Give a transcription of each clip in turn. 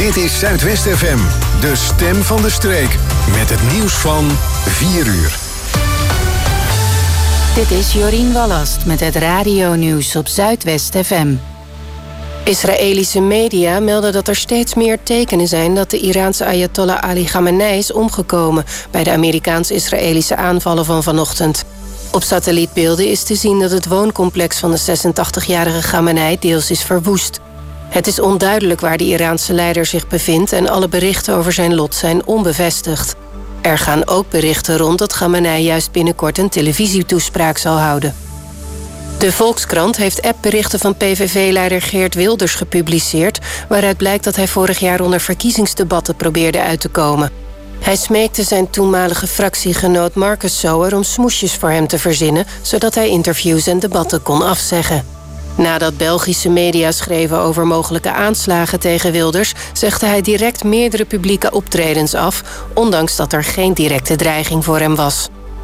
Dit is Zuidwest FM, de stem van de streek. Met het nieuws van 4 uur. Dit is Jorien Wallast met het radio-nieuws op Zuidwest FM. Israëlische media melden dat er steeds meer tekenen zijn dat de Iraanse Ayatollah Ali Khamenei is omgekomen bij de Amerikaans-Israëlische aanvallen van vanochtend. Op satellietbeelden is te zien dat het wooncomplex van de 86-jarige Khamenei deels is verwoest. Het is onduidelijk waar de Iraanse leider zich bevindt en alle berichten over zijn lot zijn onbevestigd. Er gaan ook berichten rond dat Khamenei juist binnenkort een televisietoespraak zal houden. De Volkskrant heeft appberichten van PVV-leider Geert Wilders gepubliceerd, waaruit blijkt dat hij vorig jaar onder verkiezingsdebatten probeerde uit te komen. Hij smeekte zijn toenmalige fractiegenoot Marcus Sower om smoesjes voor hem te verzinnen, zodat hij interviews en debatten kon afzeggen. Nadat Belgische media schreven over mogelijke aanslagen tegen Wilders, zegde hij direct meerdere publieke optredens af, ondanks dat er geen directe dreiging voor hem was.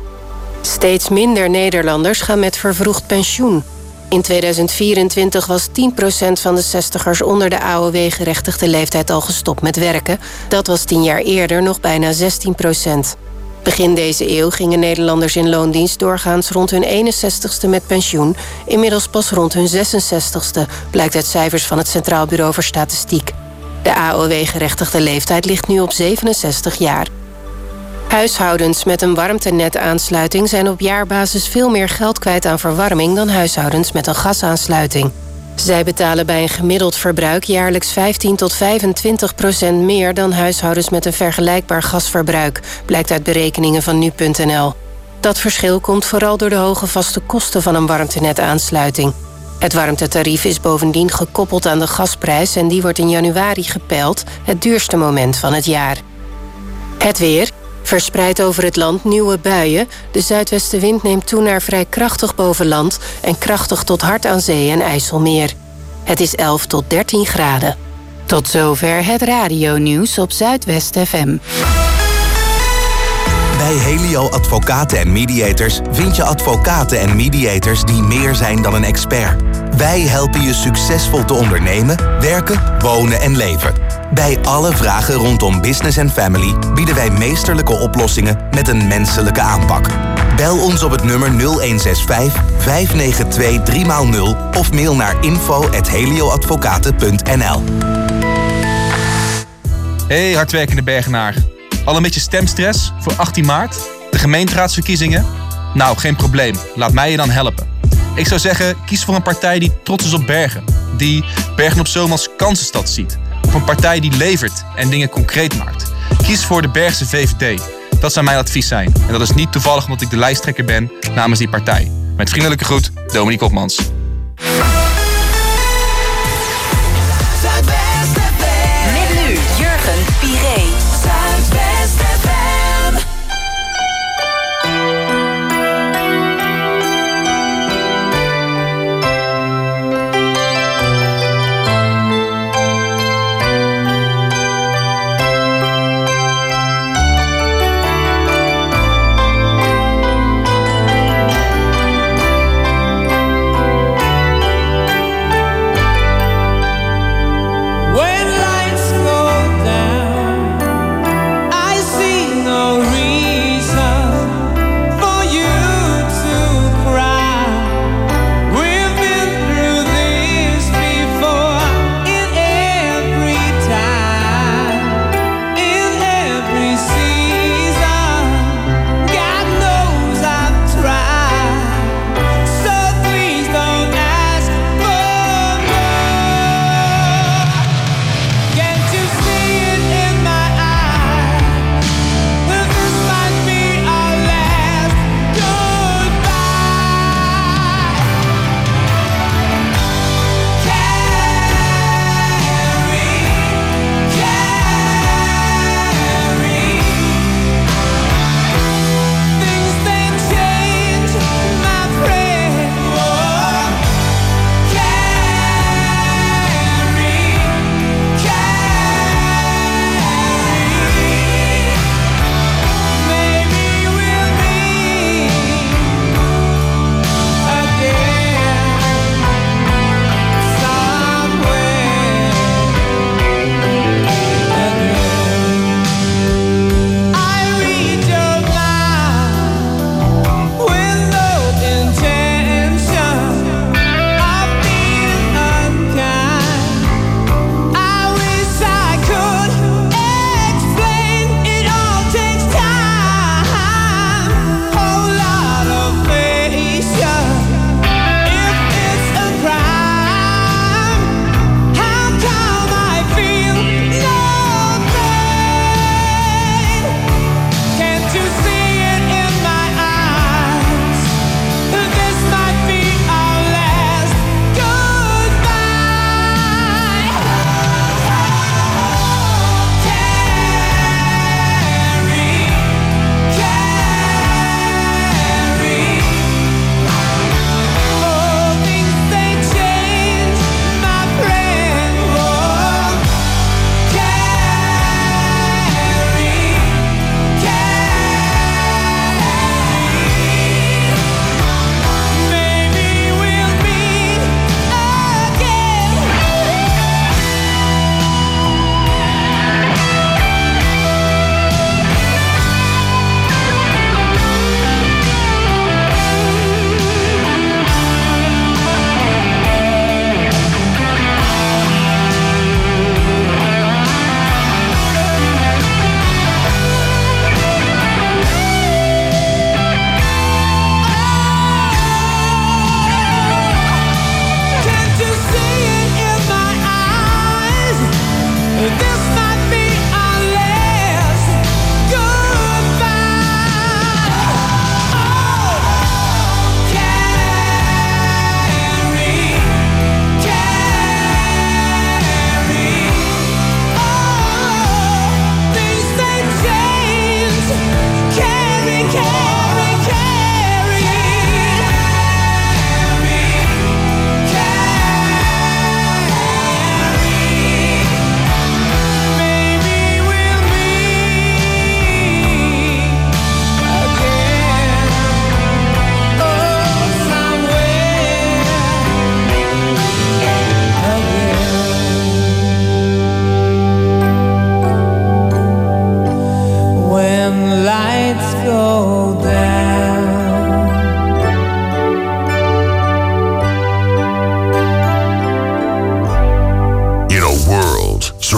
Steeds minder Nederlanders gaan met vervroegd pensioen. In 2024 was 10% van de 60ers onder de AOW-gerechtigde leeftijd al gestopt met werken. Dat was 10 jaar eerder nog bijna 16%. Begin deze eeuw gingen Nederlanders in loondienst doorgaans rond hun 61ste met pensioen. Inmiddels pas rond hun 66ste, blijkt uit cijfers van het Centraal Bureau voor Statistiek. De AOW-gerechtigde leeftijd ligt nu op 67 jaar. Huishoudens met een warmtenetaansluiting zijn op jaarbasis veel meer geld kwijt aan verwarming dan huishoudens met een gasaansluiting. Zij betalen bij een gemiddeld verbruik jaarlijks 15 tot 25% meer dan huishoudens met een vergelijkbaar gasverbruik, blijkt uit berekeningen van nu.nl. Dat verschil komt vooral door de hoge vaste kosten van een warmtenetaansluiting. Het warmtetarief is bovendien gekoppeld aan de gasprijs en die wordt in januari gepeild, het duurste moment van het jaar. Het weer. Verspreid over het land nieuwe buien. De zuidwestenwind neemt toe naar vrij krachtig boven land en krachtig tot hard aan zee en IJsselmeer. Het is 11 tot 13 graden. Tot zover het radio-nieuws op Zuidwest FM. Bij Helio Advocaten en Mediators vind je advocaten en mediators die meer zijn dan een expert. Wij helpen je succesvol te ondernemen, werken, wonen en leven. Bij alle vragen rondom business en family bieden wij meesterlijke oplossingen met een menselijke aanpak. Bel ons op het nummer 0165 592 3x0 of mail naar info@helioadvocaten.nl. Hey hardwerkende Bergenaar. Al een beetje stemstress voor 18 maart? De gemeenteraadsverkiezingen? Nou, geen probleem. Laat mij je dan helpen. Ik zou zeggen, kies voor een partij die trots is op Bergen. Die Bergen op Zoom als kansenstad ziet. Of een partij die levert en dingen concreet maakt. Kies voor de Bergse VVD. Dat zou mijn advies zijn. En dat is niet toevallig omdat ik de lijsttrekker ben namens die partij. Met vriendelijke groet, Dominique Hopmans. Met nu Jurgen Piré. Zuidwest FM.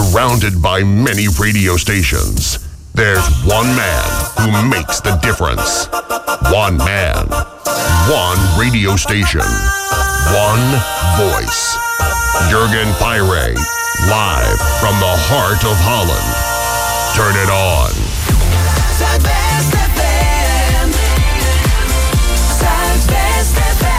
surrounded by many radio stations, there's one man who makes the difference. One man, one radio station, one voice. Jurgen Pyre, live from the heart of Holland. Turn it on. Zuidwest FM. Zuidwest FM.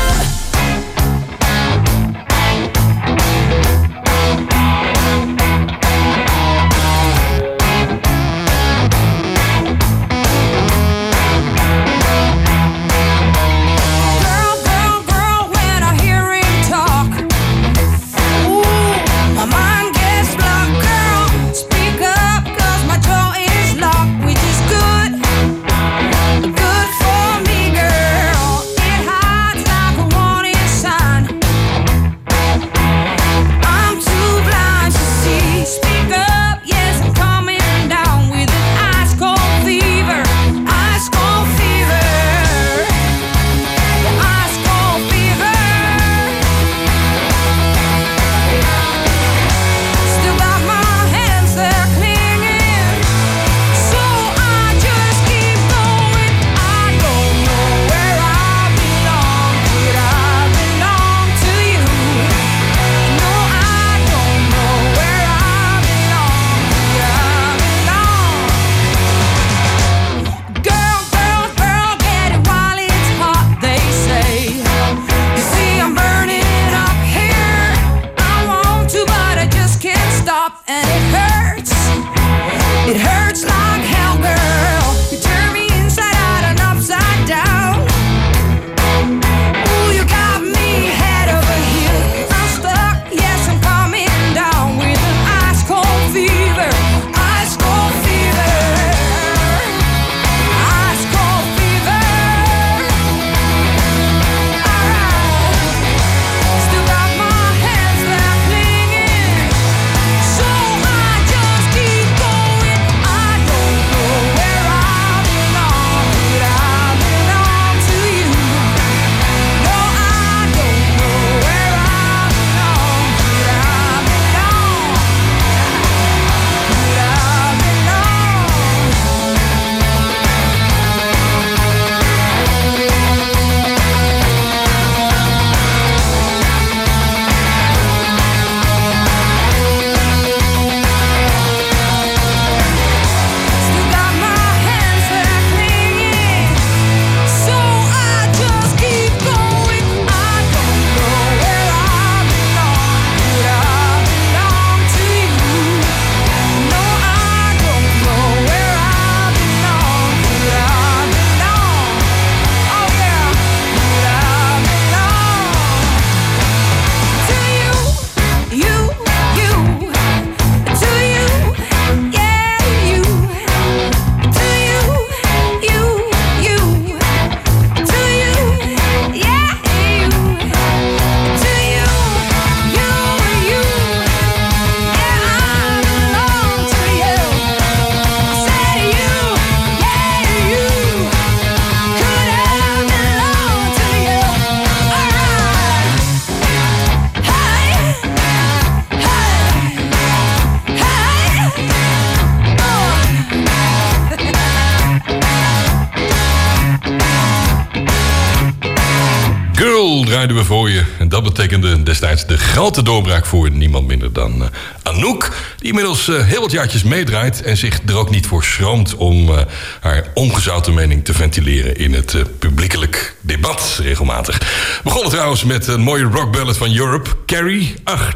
draaiden we voor je. En dat betekende destijds de grote doorbraak voor niemand minder dan Anouk. Die inmiddels heel wat jaartjes meedraait en zich er ook niet voor schroomt om haar ongezouten mening te ventileren in het publiekelijk debat regelmatig. We begonnen trouwens met een mooie rockballad van Europe, Carrie,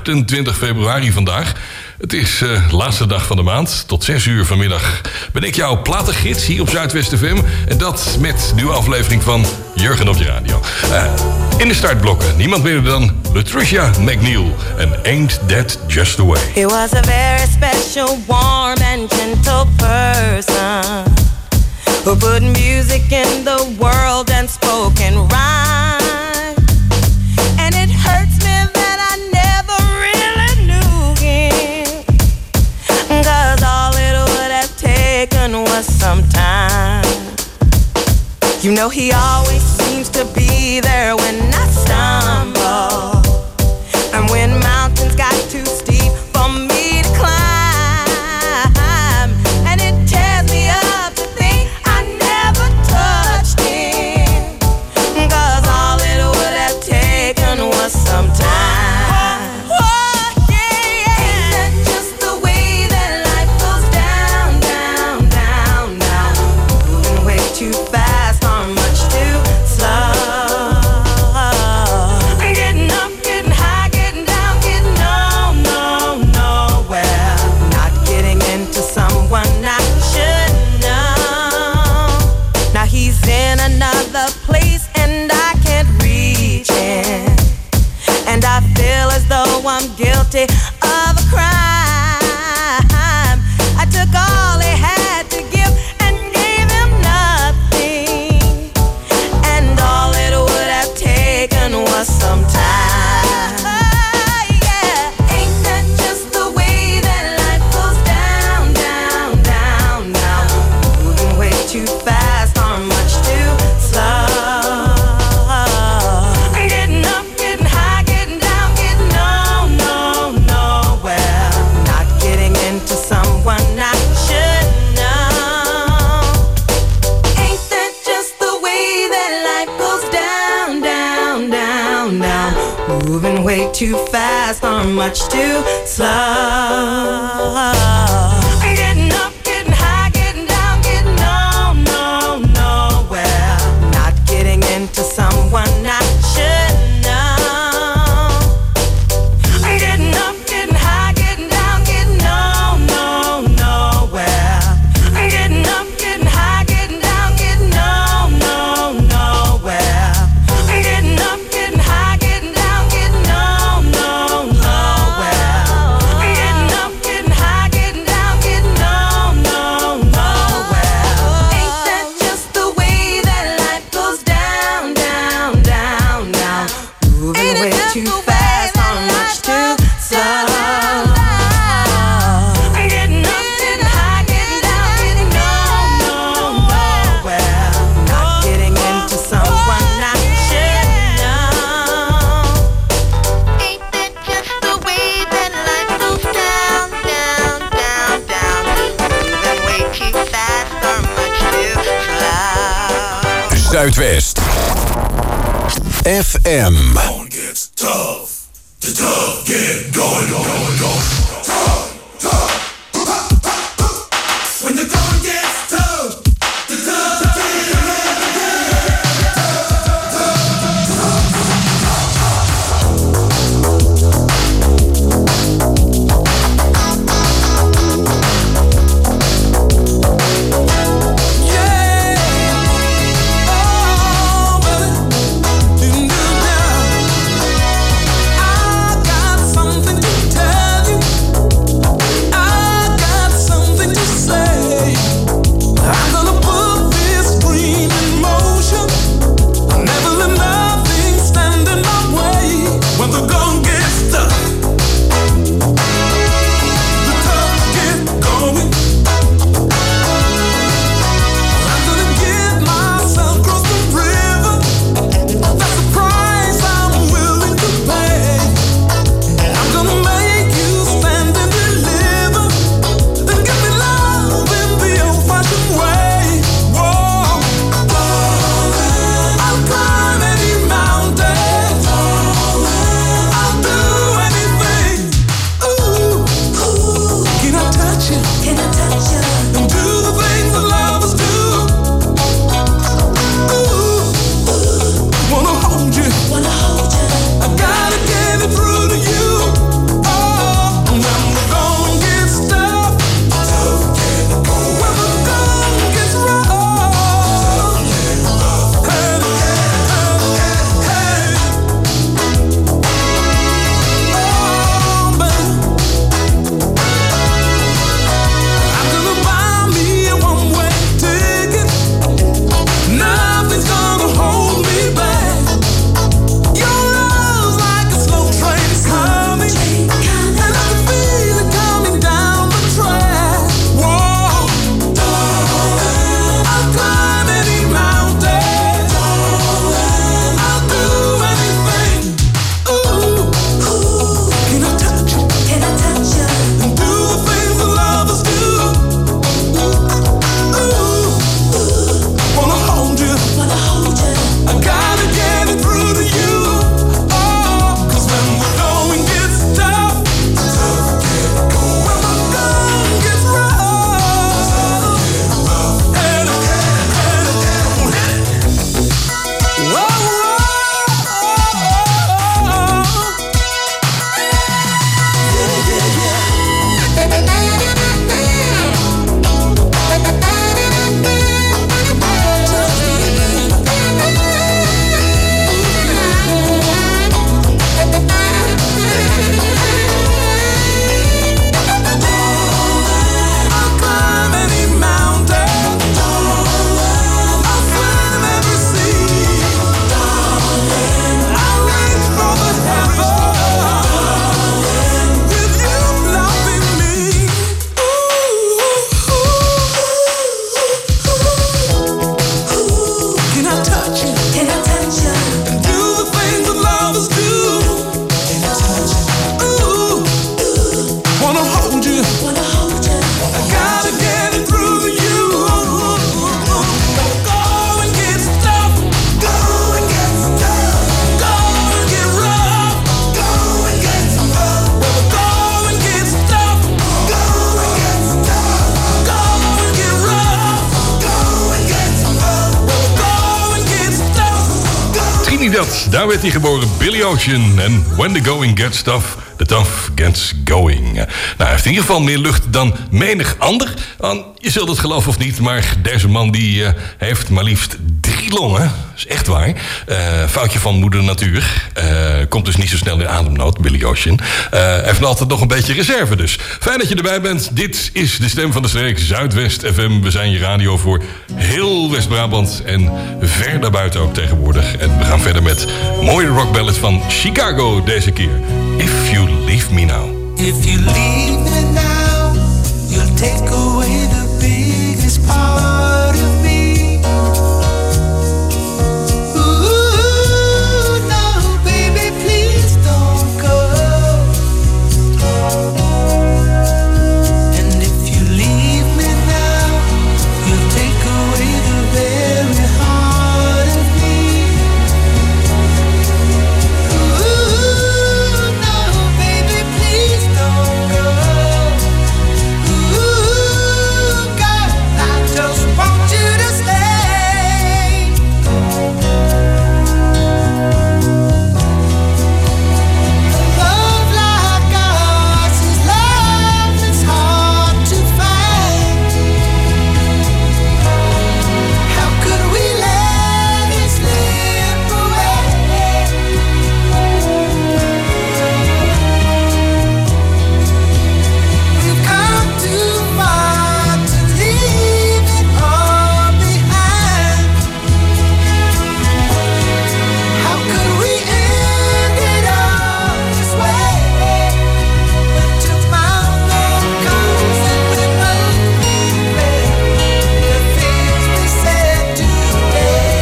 28 februari vandaag. Het is laatste dag van de maand. Tot 6 uur vanmiddag ben ik jouw platengids hier op Zuidwest FM. En dat met nieuwe aflevering van Jurgen op je radio. In de startblokken niemand minder dan Latricia McNeil. En Ain't That Just the Way. He was a very special, warm and gentle person who put music in the world and spoke in rhyme. And it hurts me that I never really knew him, 'cause all it would have taken was some time. You know he always seems to be there when I stumble, and when mountains got too steep for me to climb. guilty of a crime. I took all he had to give and gave him nothing, and all it would have taken was some time. Too fast or much too slow. Getting up, getting high, getting down, getting nowhere. Not getting into someone I should know. Ain't that just the way that life goes down, down, down, down? Moving way too fast or much too slow. Getting up, getting high, getting down, getting nowhere. Not getting into someone I should know. Getting up, getting high, getting down, getting nowhere. Getting up, getting high, getting down, getting nowhere. Getting up, getting high, getting down, getting nowhere. Getting up, getting high, getting down, getting nowhere. Ain't that just the way that life goes down, down, down, down? Moving way too fast or much too slow. Getting up, getting high, getting down, getting nowhere. Not getting into someone I should know. Ain't that just the way that life goes down, down, down, down? Moving way too fast or much too slow. Zuidwest. FM. Gets tough. The tough get going. Tough. When the going gets tough, the tough get I got something to tell you. Goliath, daar werd hij geboren. Billy Ocean en When the Going Gets Tough, the Tough Gets Going. Nou, hij heeft in ieder geval meer lucht dan menig ander. Je zult het geloven of niet, maar deze man die heeft maar liefst 3 longen. Dat is echt waar. Foutje van moeder natuur. Komt dus niet zo snel in ademnood, Billy Ocean. Heeft altijd nog een beetje reserve dus. Fijn dat je erbij bent. Dit is de stem van de streek, Zuidwest FM. We zijn je radio voor heel West-Brabant en ver daarbuiten ook tegenwoordig. En we gaan verder met mooie rockballads van Chicago deze keer. If You Leave Me Now. If you leave me now, you'll take away the biggest part of me. Ooh, no, baby, please don't go. And if you leave me now, you'll take away the very heart of me. Ooh, no, baby, please don't go. Ooh, girl, I just want you to stay. Love like ours is love that's hard to find. How could we let it slip away? We've come too far to leave it all behind. How could we end it all this way? When tomorrow comes and we both regret the things we said today.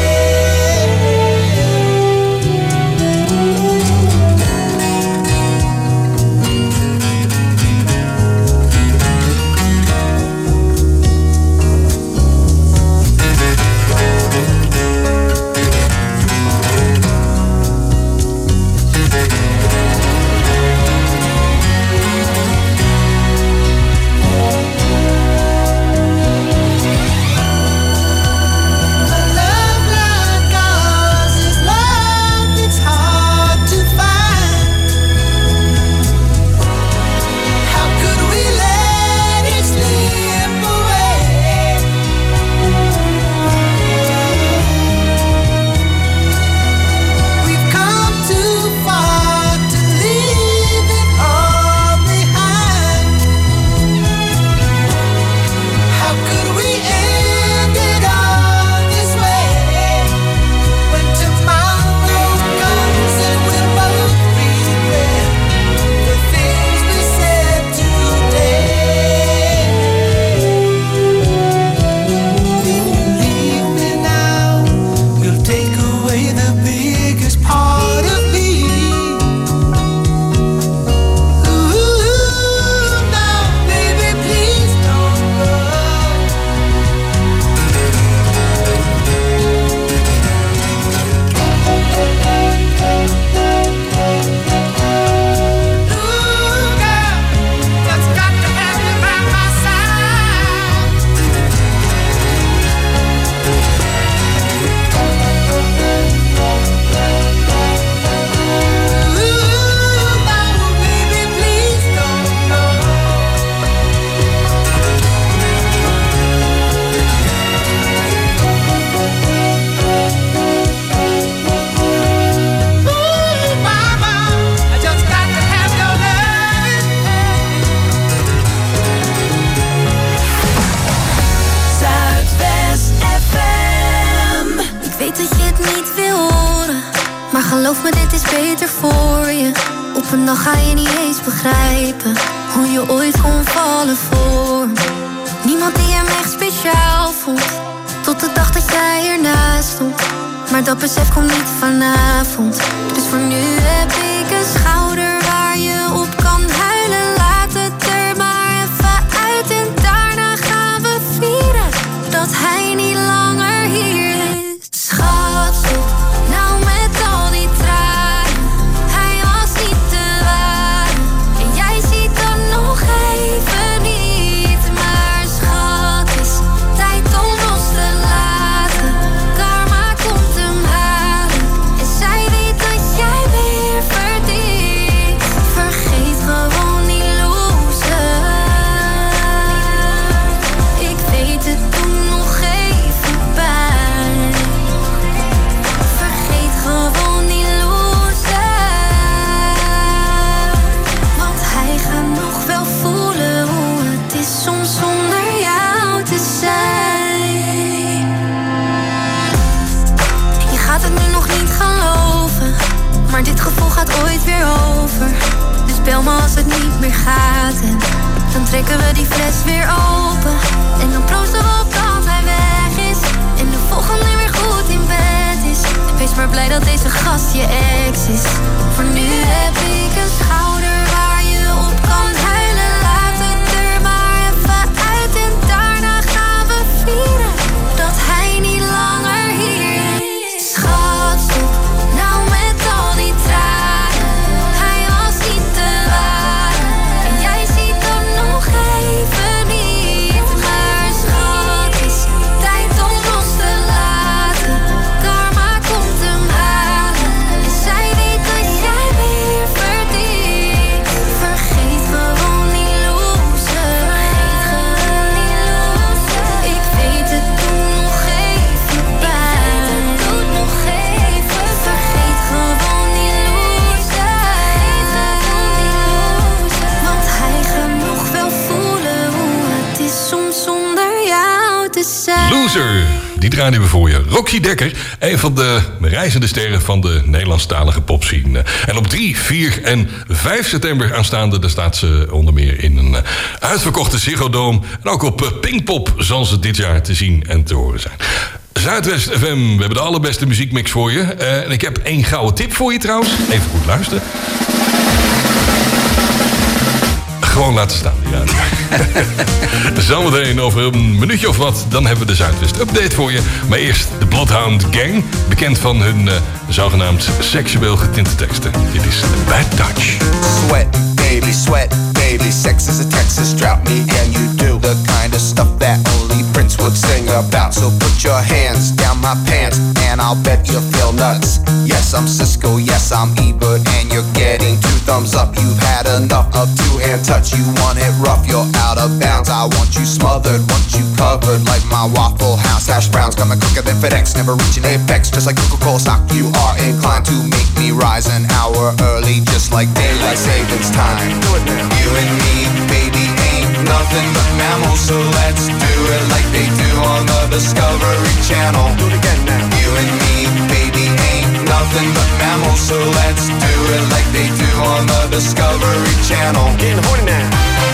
Love like ours is love that's hard to find. How could we let it slip away? We've come too far to leave it all behind. How could we end it all this way? When tomorrow comes and we both regret the things we said today. If you leave me now, you'll take away the biggest part of me. Ooh, no, baby, please don't go. Ooh, girl, just got to have you by my side. Ooh, no, baby, please don't go. Ooh, mama, I just got to have your loving. Zuidwest FM. Ik weet dat je het niet wil horen, maar geloof me, dit is beter voor je. Op een dag ga je niet eens begrijpen hoe je ooit kon vallen voor me. Niemand die hem echt speciaal vond, tot de dag dat jij ernaast stond. Maar dat besef komt niet vanavond. Dus voor nu heb ik een schouder waar je op kan huilen. Laat het er maar even uit en daarna gaan we vieren dat hij niet langer hier is. Schat, stop nou met al die tranen. Hij was niet te waar en jij ziet dan nog even niet. Maar schat, het is tijd om los te laten. Karma komt hem halen en zij nooit weer over. Dus bel me als het niet meer gaat. En dan trekken we die fles weer open. En dan proosten we op dat hij weg is. En de volgende weer goed in bed is. Wees maar blij dat deze gast je ex is. Voor nu heb ik een schouder waar je op kan huilen. Laat het er maar even uit. En daarna gaan we vieren dat hij niet langer hier is. Schat, stop nou met al die tranen. Hij was niet te ware. En jij ziet hem nog even niet. Maar schat, is tijd om los te laten. Karma komt hem halen. En zij weet dat jij weer verdient. Vergeet gewoon die loser. Ik weet het doet nog even pijn. Vergeet gewoon die loser. Want hij gaat nog wel voelen hoe het is soms zonder jou te zijn. Loser, die draaien we voor je. Roxy Dekker, een van de reizende sterren van de Nederlandstalige popscene. En op 3, 4 en 5 september aanstaande, daar staat ze onder meer in een uitverkochte Ziggo Dome. En ook op Pinkpop zal ze dit jaar te zien en te horen zijn. Zuidwest FM, we hebben de allerbeste muziekmix voor je. En ik heb 1 gouden tip voor je trouwens. Even goed luisteren. Gewoon laten staan, ja. Zometeen over een minuutje of wat, dan hebben we de Zuidwest Update voor je. Maar eerst de Bloodhound Gang, bekend van hun zogenaamd seksueel getinte teksten. Dit is Bad Touch. Sweat, baby, sex is a Texas drought. Me and you do the kind of stuff that only Prince would sing about. So put your hands down my pants and I'll bet you feel nuts. Yes, I'm Cisco, yes, I'm Ebert, and you're getting 2 thumbs up. You've had enough of 2-hand touch. You want it rough, you're out of bounds. I want you smothered, want you covered like my Waffle House hash browns. Coming quicker than FedEx, never reaching apex. Just like Coca-Cola stock, you are inclined to make me rise an hour early, just like daylight savings time. Do it now. You and me, baby, ain't nothing but mammals, so let's do it like they do on the Discovery Channel. Do it again now. You and me, baby, ain't nothing but mammals, so let's do it like they do on the Discovery Channel. Getting horny now.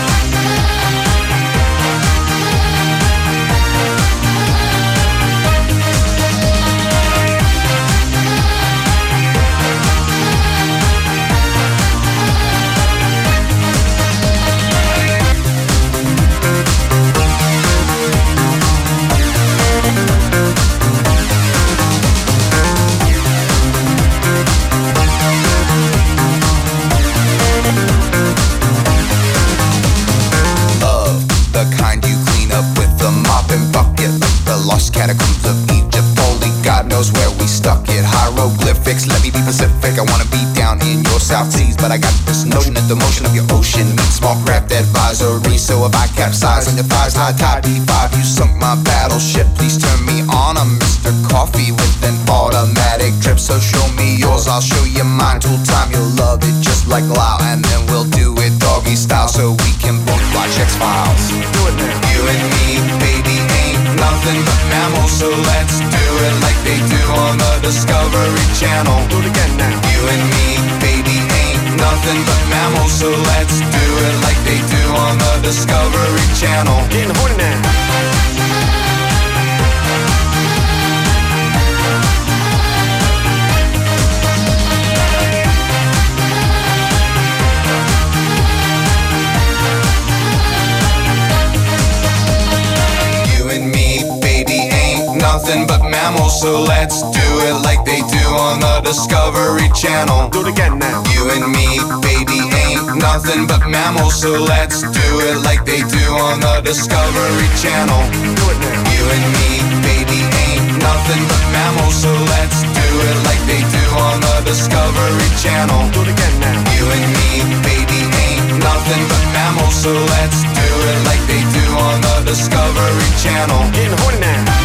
Catacombs of Egypt, only God knows where we stuck it. Hieroglyphics, let me be Pacific. I wanna be down in your South Seas, but I got this notion that the motion of your ocean meets small craft advisory. So if I capsize on your thighs, high tide D5, you sunk my battleship. Please turn me on, I'm Mr. Coffee with an automatic drip. So show me yours, I'll show you mine. Tool time, you'll love it just like Lao, and then we'll do it doggy style so we can both watch X-Files. Do it now. You and me, baby, ain't nothing but mammals, so let's do it like they do on the Discovery Channel. Do it again now. You and me, baby, ain't nothing but mammals, so let's do it like they do on the Discovery Channel. Getting horny now. Nothing but mammals, so let's do it like they do on the Discovery Channel. Do it again now. You and me, baby, ain't nothing but mammals, so let's do it like they do on the Discovery Channel. Do it now. You and me, baby, ain't nothing but mammals, so let's do it like they do on the Discovery Channel. Do it again now. You and me, baby, ain't nothing but mammals, so let's do it like they do on the Discovery Channel. Getting horny now.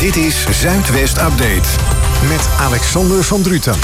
Dit is Zuidwest Update met Alexander van Druten.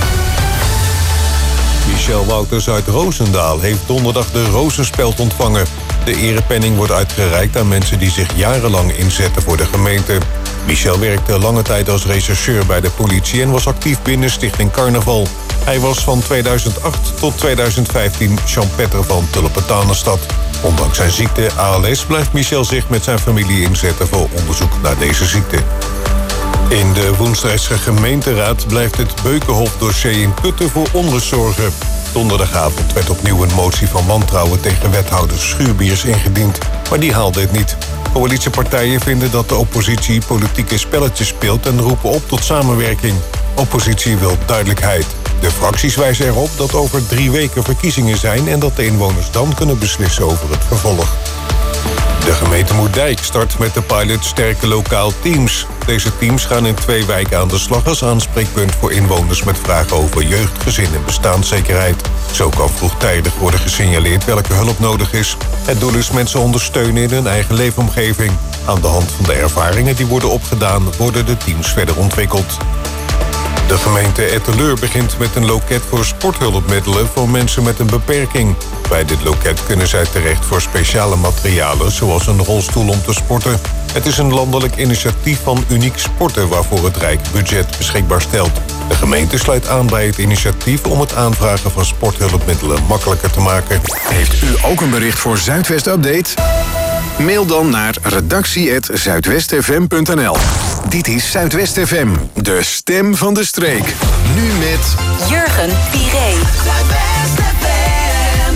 Michel Wouters uit Roosendaal heeft donderdag de Rozenspeld ontvangen. De erepenning wordt uitgereikt aan mensen die zich jarenlang inzetten voor de gemeente. Michel werkte lange tijd als rechercheur bij de politie en was actief binnen Stichting Carnaval. Hij was van 2008 tot 2015 champetter van Tulpentanenstad. Ondanks zijn ziekte ALS blijft Michel zich met zijn familie inzetten voor onderzoek naar deze ziekte. In de Woensdrijkse gemeenteraad blijft het Beukenhof-dossier in Putten voor onrust zorgen. Donderdagavond werd opnieuw een motie van wantrouwen tegen wethouder Schuurbiers ingediend, maar die haalde het niet. Coalitiepartijen vinden dat de oppositie politieke spelletjes speelt en roepen op tot samenwerking. Oppositie wil duidelijkheid. De fracties wijzen erop dat over 3 weken verkiezingen zijn en dat de inwoners dan kunnen beslissen over het vervolg. De gemeente Moerdijk start met de pilot Sterke Lokaal Teams. Deze teams gaan in 2 wijken aan de slag als aanspreekpunt voor inwoners met vragen over jeugd, gezin en bestaanszekerheid. Zo kan vroegtijdig worden gesignaleerd welke hulp nodig is. Het doel is mensen ondersteunen in hun eigen leefomgeving. Aan de hand van de ervaringen die worden opgedaan, worden de teams verder ontwikkeld. De gemeente Etteleur begint met een loket voor sporthulpmiddelen voor mensen met een beperking. Bij dit loket kunnen zij terecht voor speciale materialen, zoals een rolstoel om te sporten. Het is een landelijk initiatief van Uniek Sporten waarvoor het Rijk budget beschikbaar stelt. De gemeente sluit aan bij het initiatief om het aanvragen van sporthulpmiddelen makkelijker te maken. Heeft u ook een bericht voor Zuidwest Update? Mail dan naar redactie@zuidwestfm.nl. Dit is Zuidwest FM, de stem van de streek. Nu met Jurgen Piré. Zuidwest FM.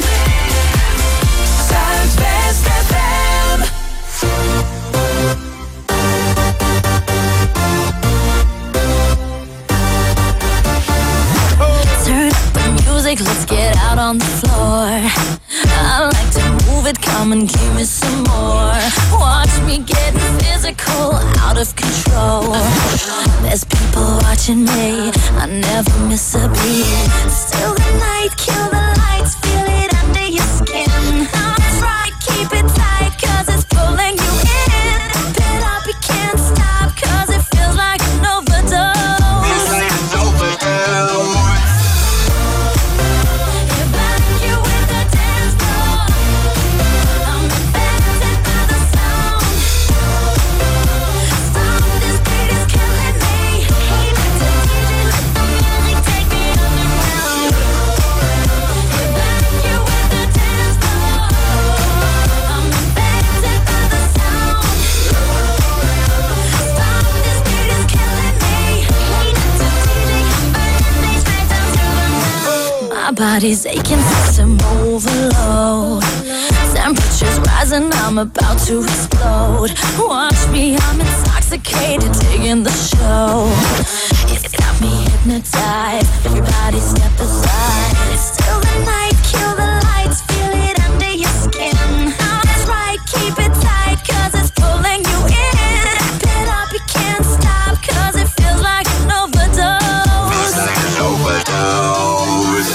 Zuidwest FM. Turn up the music, let's get out on the floor. I like to move it, come and give me some more. Watch me get physical, out of control. There's people watching me, I never miss a beat. Still the night, kill the lights, feel it under your skin. That's right, keep it tight, cause it's pulling you in. Pit up, you can't stop, cause it feels like an overdose. Feels like an overdose. My body's aching, system overload. Temperatures rising, I'm about to explode. Watch me, I'm intoxicated, digging the show. It's got me hypnotized, everybody step aside. It's still the night, kill the lights, feel it under your skin. That's right, keep it tight, cause it's pulling you in. Pit up, you can't stop, cause it feels like an overdose. Feels like an overdose.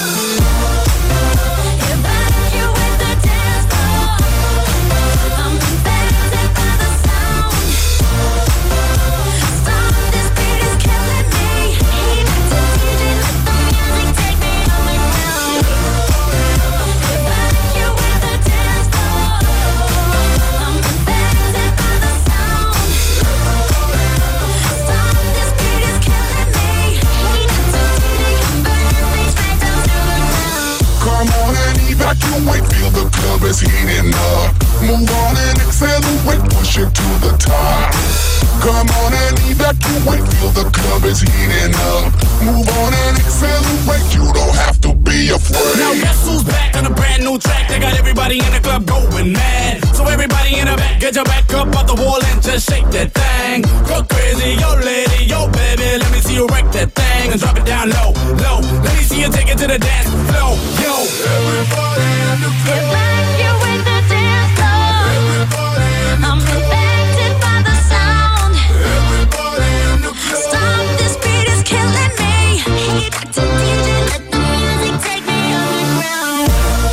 Evacuate, feel the club is heating up. Move on and accelerate, push it to the top. Come on and evacuate, feel the club is heating up. Move on and accelerate, you don't have to be afraid. Now guess who's back on a brand new track? They got everybody in the club going mad. So everybody in the back, get your back up off the wall and just shake that thing. Go crazy, yo lady, yo baby, let me see you wreck that thing and drop it down low, low. Let me see you take it to the dance floor, yo. Everybody in the club. Evacuate the dance floor. I'm infected by the sound. Everybody in the club. Stop, this beat is killing me. Hey, Dr. DJ, let the music take me underground.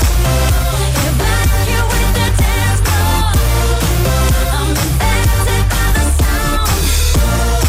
Evacuate the dance floor. I'm infected by the sound.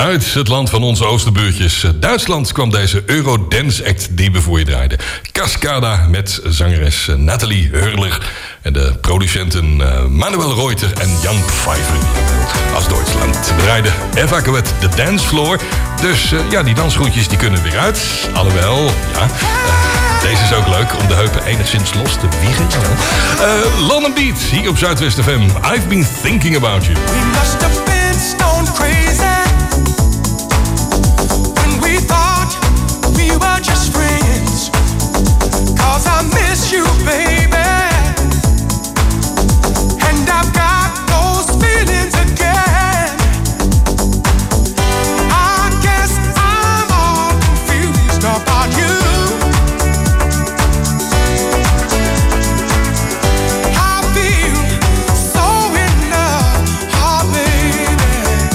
uit het land van onze oosterbuurtjes. Duitsland kwam deze Eurodance act die we voor je draaiden. Cascada met zangeres Nathalie Hörler en de producenten Manuel Reuter en Jan Pfeiffer. Als Duitsland. We draaiden Evacuate the Dance Floor. Dus die dansgroetjes die kunnen weer uit. Alhoewel, ja... Deze is ook leuk om de heupen enigszins los te wiegen. London Beat, hier op Zuidwest FM. I've been thinking about you. We must have been stone crazy when we thought we were just friends. 'Cause I miss you, baby. And I've got those feelings again. I guess I'm all confused about you. I feel so in love, oh baby.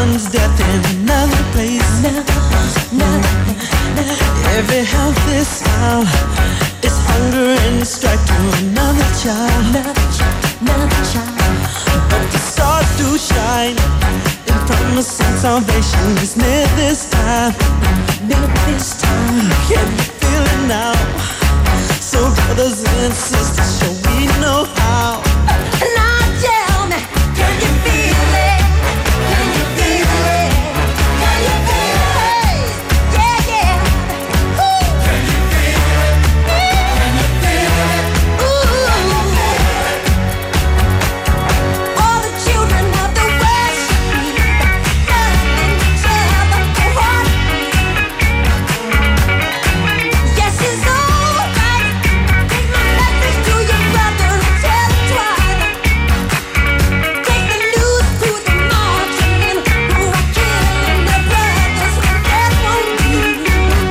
one's death in another place. Every health is foul. It's hunger and strife to another child. But the stars do shine in promise and salvation is near this time. Can you feel it now? So brothers and sisters, shall we know how? Now tell me, can you feel it? Can you feel it? Can you feel it? Yeah, yeah. Ooh. Can you feel it? Can you feel it? Ooh. All the children of the West should be loving each other for heartbeat. Yes, it's alright. Take my message to your brother and tell him twice. Take the news to the marching men who are killing their brothers with their own youth.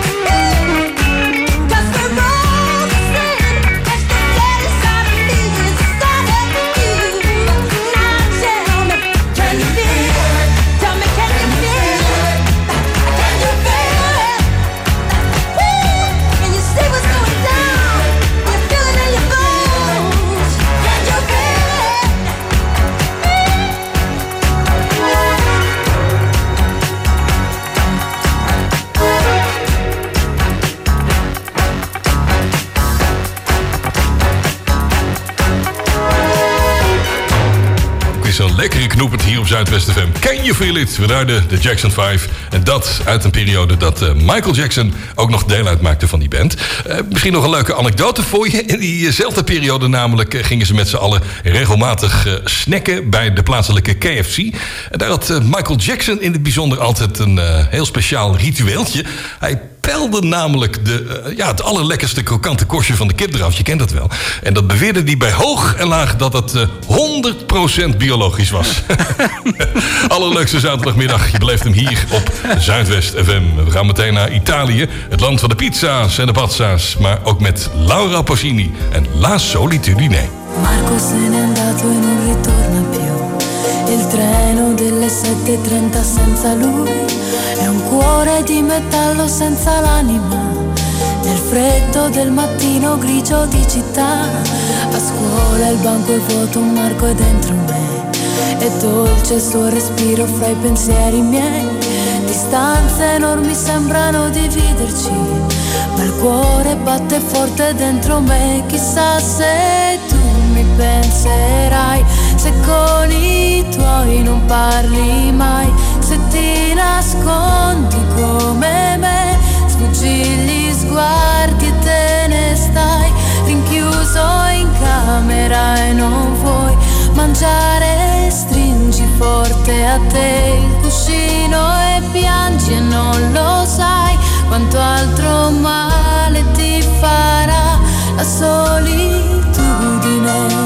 'Cause we're all the same. That's the dead inside of me, it's inside of you. Now tell me, can you feel it? Tell me, can you feel it? Can you feel it? Woo! Can you see what's going down? You feel it in your bones. Can you feel it? Is zo'n lekkere knoepert hier op Zuidwest FM. Can you feel it? We duiden de Jackson 5. En dat uit een periode dat Michael Jackson ook nog deel uitmaakte van die band. Misschien nog een leuke anekdote voor je. In diezelfde periode namelijk gingen ze met z'n allen regelmatig snacken bij de plaatselijke KFC. En daar had Michael Jackson in het bijzonder altijd een heel speciaal ritueeltje. Hij pelde namelijk het allerlekkerste krokante korstje van de kip eraf. Je kent dat wel. En dat beweerde hij bij hoog en laag dat het 100% biologisch was. Allerleukste zaterdagmiddag. Je beleeft hem hier op Zuidwest FM. We gaan meteen naar Italië. Het land van de pizza's en de pazza's. Maar ook met Laura Pausini en La Solitudine. Marco se n'è andato e non ritorna più. Il treno delle 7:30 senza lui è un cuore di metallo senza l'anima. Nel freddo del mattino grigio di città, a scuola il banco è vuoto, Marco è dentro me. È dolce il suo respiro fra i pensieri miei. Distanze enormi sembrano dividerci, ma il cuore batte forte dentro me. Chissà se tu mi penserai, se con i tuoi non parli mai, se ti nascondi come me, sfuggi gli sguardi e te ne stai rinchiuso in camera e non vuoi mangiare, stringi forte a te il cuscino e piangi e non lo sai quanto altro male ti farà la solitudine.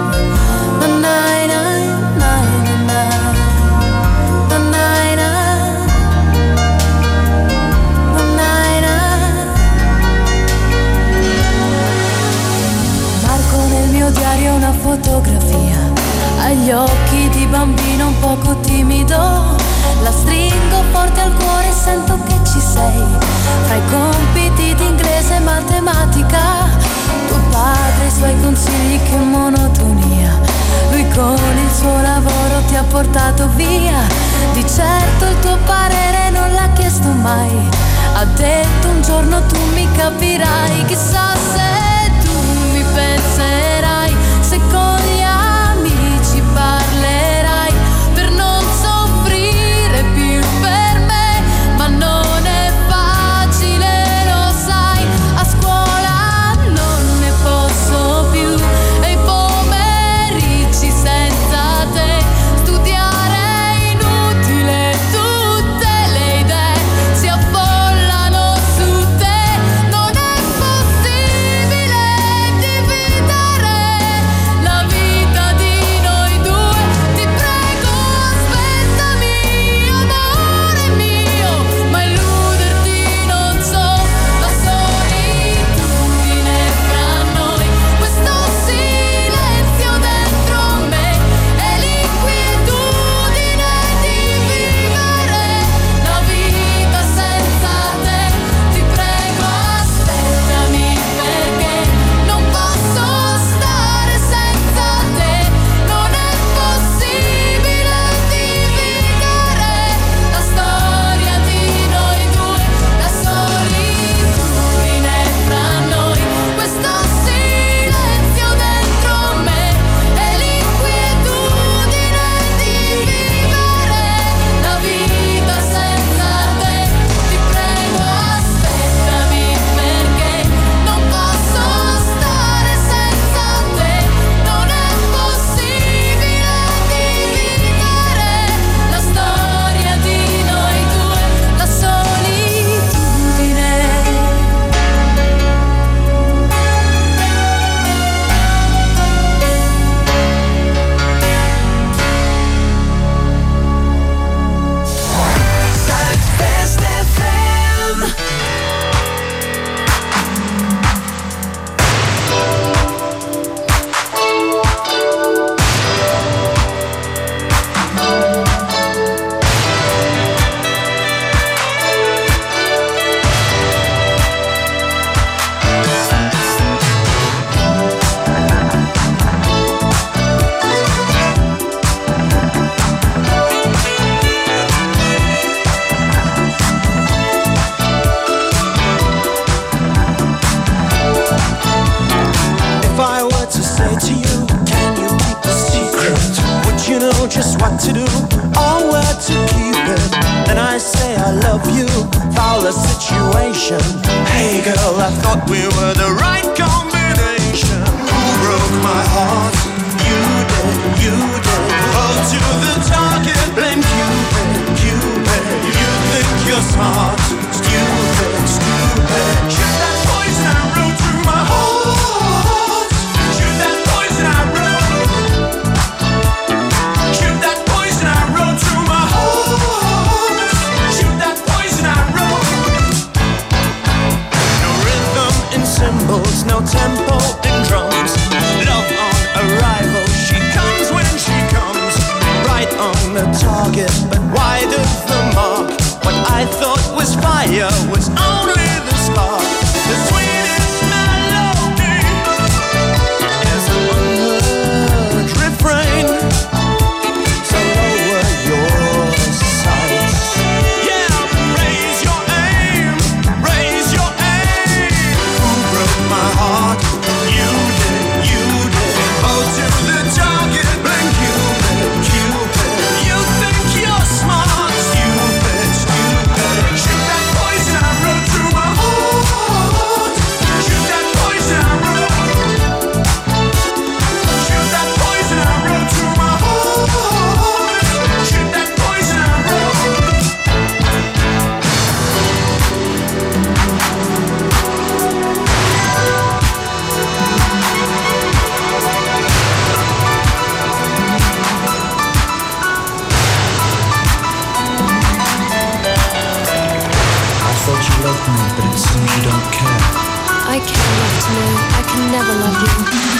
Diario una fotografia, agli occhi di bambino un poco timido, la stringo forte al cuore e sento che ci sei, fra i compiti di inglese e matematica, tuo padre e i suoi consigli, che monotonia, lui con il suo lavoro ti ha portato via, di certo il tuo parere non l'ha chiesto mai, ha detto un giorno tu mi capirai, chissà se tu mi penserai, se con gli amici parlerai, per non soffrire più per me, ma non è facile, lo sai, a scuola non ne posso più, e i pomeriggi senza te, studiare è inutile, tutte le idee si affollano su te, non è possibile. say I love you, foul a situation. Hey girl, I thought we were the right combination. Who broke my heart? You did, you did. Hold to the target, blame Cupid, Cupid. You think you're smart, stupid, stupid. Shoot that poison arrow through my heart. Shoot that poison arrow. Shoot that poison arrow through my heart. Shoot that poison arrow. No rhythm in cymbals, no tempo in drums. Love on arrival, she comes when she comes. Right on the target, but wide of the mark. What I thought was fire was only the spark. The sweetest melody is an unheard refrain. So lower your sights. Yeah, raise your aim, raise your aim. Who broke my heart? You did, you did. Oh, to the target, blame Cupid, Cupid. You think you're smart, stupid, stupid. Shoot that poison arrow through my heart. Shoot that poison arrow. Shoot that poison arrow through my heart. Shoot that poison arrow. I thought you loved me, but it seems you don't care. I care enough to know I can never love you.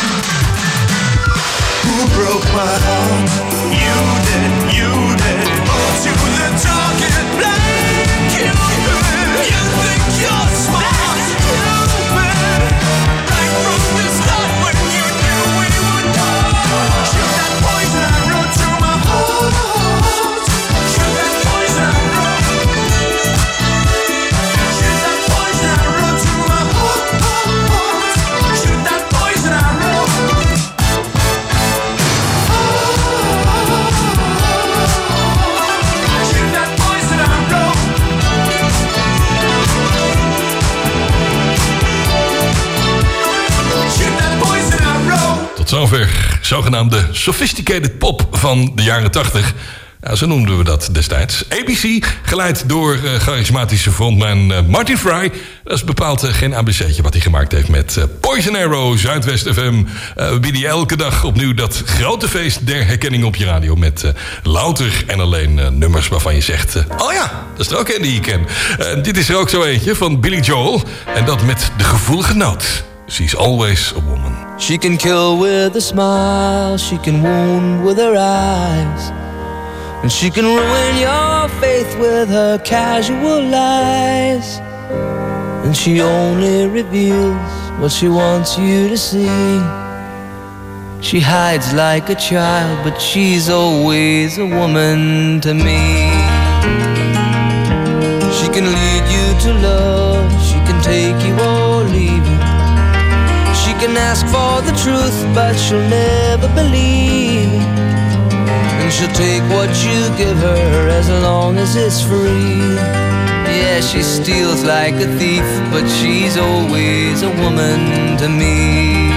Who broke my heart? You did, you did. Oh, to the target, blame Cupid. You think you're smart, stupid. Right from the start when you knew we would part. Shoot that poison arrow through my heart. Shoot that poison arrow. Shoot that poison arrow through my heart. Shoot that poison arrow. Shoot that poison arrow. Shoot that poison arrow. Tot zover zogenaamde sophisticated pop van de jaren 80. Ja, zo noemden we dat destijds. ABC, geleid door charismatische frontman Martin Fry. Dat is bepaald geen ABC'tje wat hij gemaakt heeft met Poison Arrow, Zuidwest FM. We bieden je elke dag opnieuw dat grote feest der herkenning op je radio. Met louter en alleen nummers waarvan je zegt... oh ja, dat is er ook een die je ken. Dit is er ook zo eentje van Billy Joel. En dat met de gevoelige noot. She's always a woman. She can kill with a smile, she can wound with her eyes. And she can ruin your faith with her casual lies. And she only reveals what she wants you to see. She hides like a child, but she's always a woman to me. She can lead you to love, she can take you or leave you. She can ask for the truth, but she'll never believe. And she'll take what you give her as long as it's free. Yeah, she steals like a thief, but she's always a woman to me.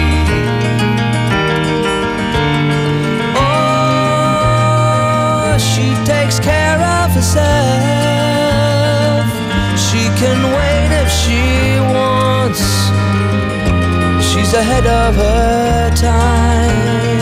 Oh, she takes care of herself. She can wait if she wants. She's ahead of her time.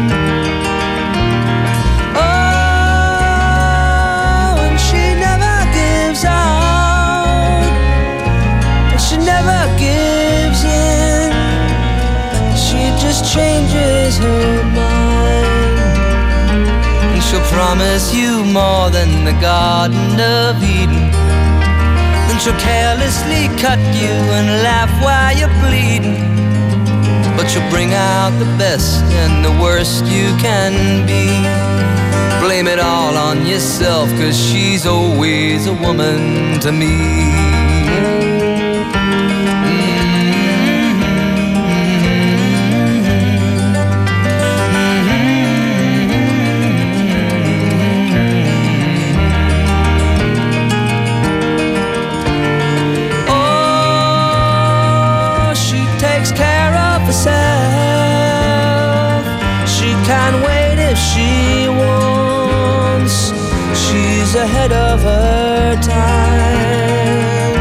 Oh, and she never gives out, and she never gives in. She just changes her mind, and she'll promise you more than the Garden of Eden. Then she'll carelessly cut you and laugh while you're bleeding. But you'll bring out the best and the worst you can be. Blame it all on yourself, 'cause she's always a woman to me. was ahead of her time.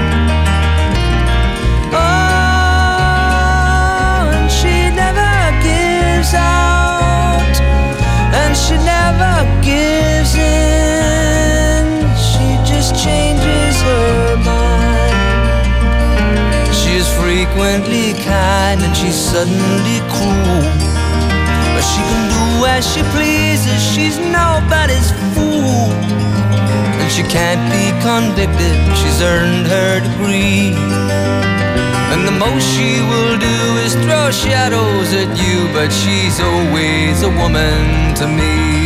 Oh, and she never gives out, and she never gives in. She just changes her mind. She is frequently kind and she's suddenly cruel, but she can do as she pleases. She's nobody's fool, and she can't be convicted. She's earned her degree, and the most she will do is throw shadows at you, but she's always a woman to me.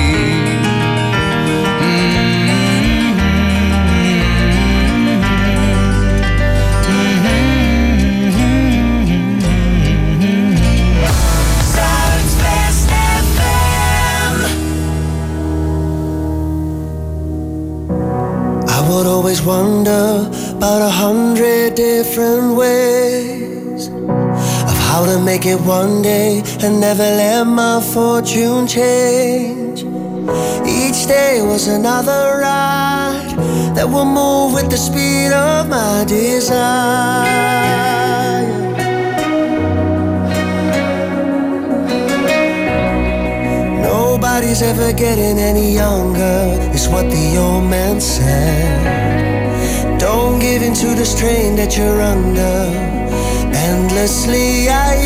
Always wonder about 100 different ways of how to make it one day and never let my fortune change. Each day was another ride that will move with the speed of my desire. Nobody's ever getting any younger, is what the old man said. Don't give in to the strain that you're under. Endlessly I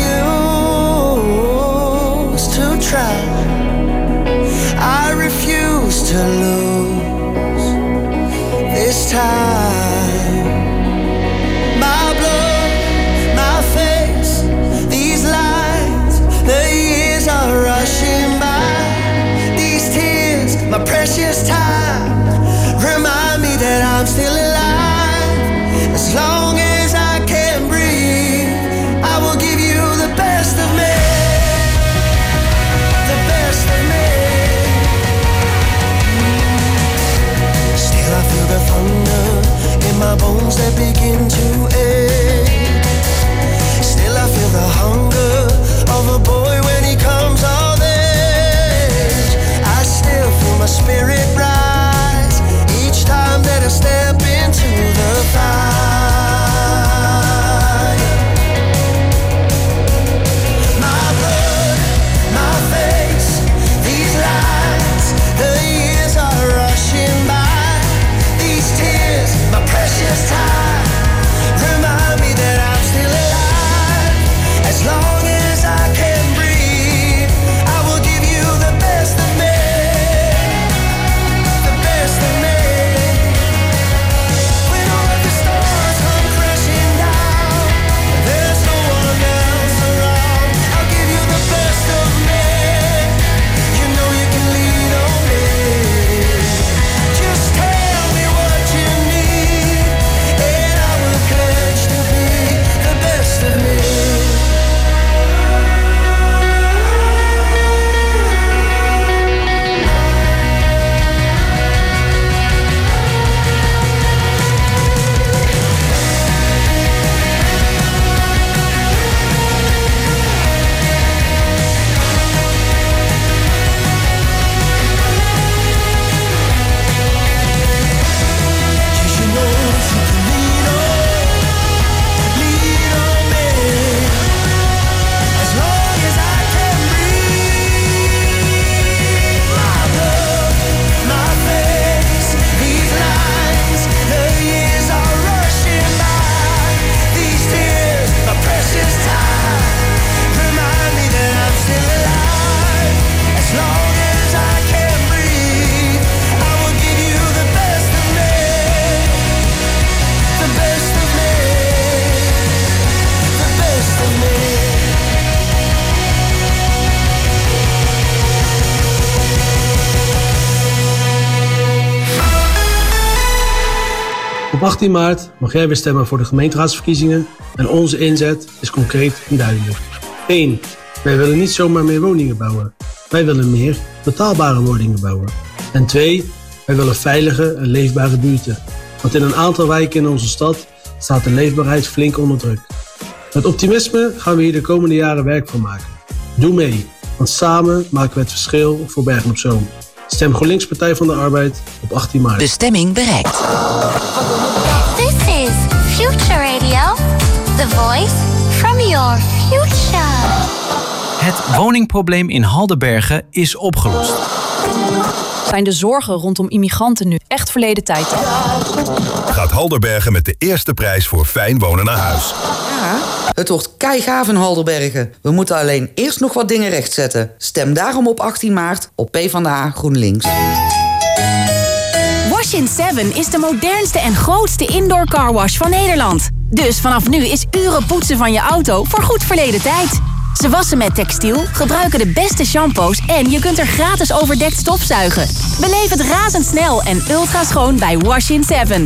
used to try. I refuse to lose this time. My blood, my face, these lines, the years are rushing by. These tears, my precious time, remind me that I'm still alive. As long as I can breathe, I will give you the best of me. The best of me. Still I feel the thunder in my bones that begin to ache. Still I feel the hunger of a boy when he comes of age. I still feel my spirit rise each time that I step into the fire. My blood, my face, these lines, the years are rushing by. These tears, my precious time, remind me that I'm still alive. As long as I can breathe, I will give you the best of me. The best of me. When all of the stars come crashing down, there's no one else around. I'll give you the best of me. You know you can lean on me. Just tell me what you need, and I will pledge to be the best of me. Op 18 maart mag jij weer stemmen voor de gemeenteraadsverkiezingen en onze inzet is concreet en duidelijk. 1. Wij willen niet zomaar meer woningen bouwen. Wij willen meer betaalbare woningen bouwen. En 2. Wij willen veilige en leefbare buurten. Want in een aantal wijken in onze stad staat de leefbaarheid flink onder druk. Met optimisme gaan we hier de komende jaren werk van maken. Doe mee, want samen maken we het verschil voor Bergen op Zoom. Stem GroenLinks Partij van de Arbeid op 18 maart. Bestemming bereikt. This is Future Radio, the voice from your future. Het woningprobleem in Haldenbergen is opgelost. Zijn de zorgen rondom immigranten nu echt verleden tijd? Gaat Haldenbergen met de eerste prijs voor fijn wonen naar huis. Ja, het wordt keigaaf in Haldenbergen. We moeten alleen eerst nog wat dingen rechtzetten. Stem daarom op 18 maart op PvdA GroenLinks. Wash in 7 is de modernste en grootste indoor carwash van Nederland. Dus vanaf nu is uren poetsen van je auto voor goed verleden tijd. Ze wassen met textiel, gebruiken de beste shampoos en je kunt er gratis overdekt stofzuigen. Beleef het razendsnel en ultra schoon bij Wash in 7.